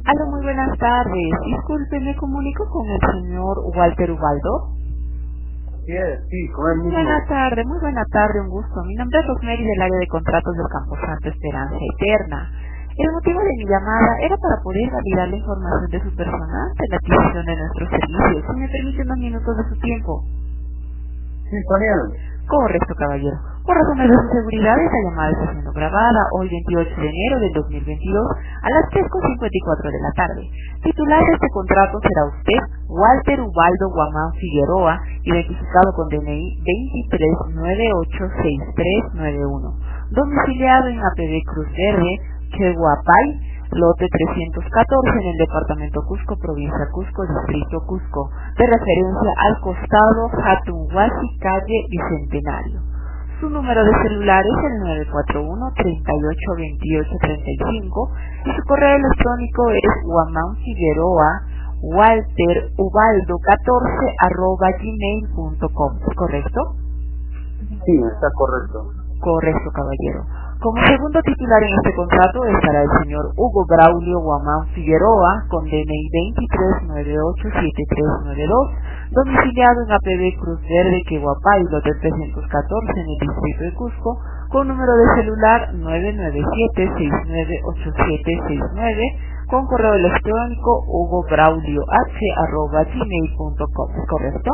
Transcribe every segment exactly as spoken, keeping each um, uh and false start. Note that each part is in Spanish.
Aló, muy buenas tardes. Disculpe, me comunico con el señor Walter Ubaldo. Sí, es, sí, con él Muy mismo. buena tarde, muy buena tarde, un gusto. Mi nombre es Rosemary del área de contratos del Camposanto Esperanza Eterna. El motivo de mi llamada era para poder validar la información de su persona ante la adquisición de nuestros servicios. Si me permite unos minutos de su tiempo. Sí, con él. Correcto, caballero. Por razones de su seguridad, esta llamada está siendo grabada hoy veintiocho de enero del dos mil veintidós a las tres con cincuenta y cuatro de la tarde. Titular de este contrato será usted, Walter Ubaldo Guamán Figueroa, identificado con D N I veintitrés nueve ocho seis tres nueve uno, domiciliado en A P B Cruz Verde, Chehuapay, lote trescientos catorce en el departamento Cusco, provincia Cusco, distrito Cusco, de referencia al costado Hatunhuasi, calle Bicentenario. Su número de celular es el nueve cuatro uno, treinta y ocho, veintiocho, treinta y cinco y su correo electrónico es guamanfigueroa walter ubaldo catorce arroba gmail punto com. ¿Correcto? Sí, está correcto. Correcto, caballero. Como segundo titular en este contrato estará el señor Hugo Braulio Guamán Figueroa, con D N I veintitrés nueve ocho siete tres nueve dos, domiciliado en A P B Cruz Verde, Quehuapay, lote trescientos catorce en el distrito de Cusco, con número de celular nueve nueve siete, seis nueve ocho siete seis nueve, con correo electrónico hugo braulio h arroba gmail punto com. ¿Es correcto?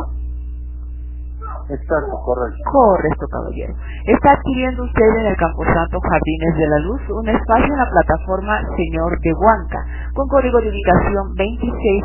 Exacto, correcto. Correcto, caballero. Está adquiriendo usted en el Camposanto Jardines de la Luz un espacio en la plataforma Señor de Huanca, con código de ubicación veintiséis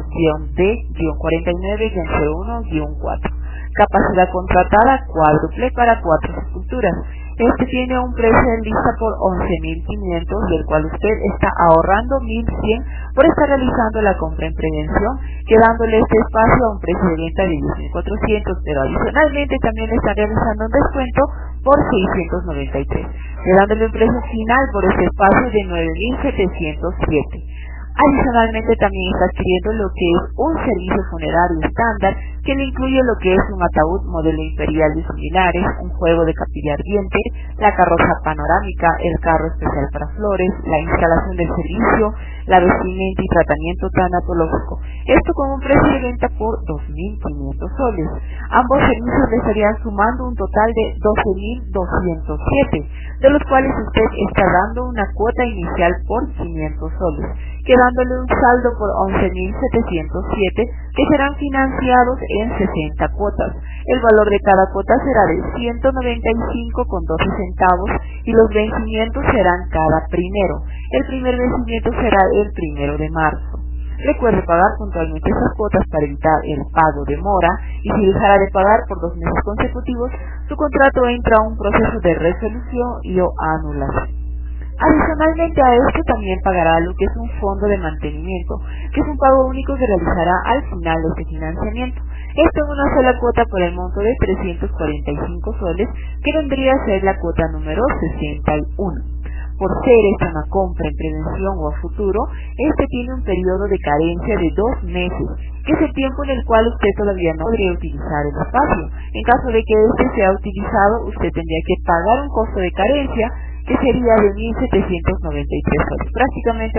D cuarenta y nueve cero uno cuatro. Capacidad contratada cuádruple para cuatro esculturas. Este tiene un precio en lista por once mil quinientos, del cual usted está ahorrando mil cien por estar realizando la compra en prevención, quedándole este espacio a un precio de venta de diez mil cuatrocientos, pero adicionalmente también le está realizando un descuento por seiscientos noventa y tres, quedándole un precio final por este espacio de nueve mil setecientos siete. Adicionalmente también está adquiriendo lo que es un servicio funerario estándar que le incluye lo que es un ataúd modelo imperial y similares, un juego de capilla ardiente, la carroza panorámica, el carro especial para flores, la instalación del servicio, la vestimenta y tratamiento tanatológico. Esto con un precio de venta por dos mil quinientos soles. Ambos servicios le estarían sumando un total de doce mil doscientos siete, de los cuales usted está dando una cuota inicial por quinientos soles, quedándole un saldo por once mil setecientos siete que serán financiados en sesenta cuotas. El valor de cada cuota será de ciento noventa y cinco con doce centavos y los vencimientos serán cada primero. El primer vencimiento será el primero de marzo. Recuerde pagar puntualmente esas cuotas para evitar el pago de mora, y si dejara de pagar por dos meses consecutivos, su contrato entra a un proceso de resolución y o anulación. Adicionalmente a esto también pagará lo que es un fondo de mantenimiento, que es un pago único que realizará al final de este financiamiento. Esto en una sola cuota por el monto de trescientos cuarenta y cinco soles, que vendría a ser la cuota número sesenta y uno. Por ser esta una compra en prevención o a futuro, este tiene un periodo de carencia de dos meses, que es el tiempo en el cual usted todavía no podría utilizar el espacio. En caso de que este sea utilizado, usted tendría que pagar un costo de carencia que sería de mil setecientos noventa y tres soles, prácticamente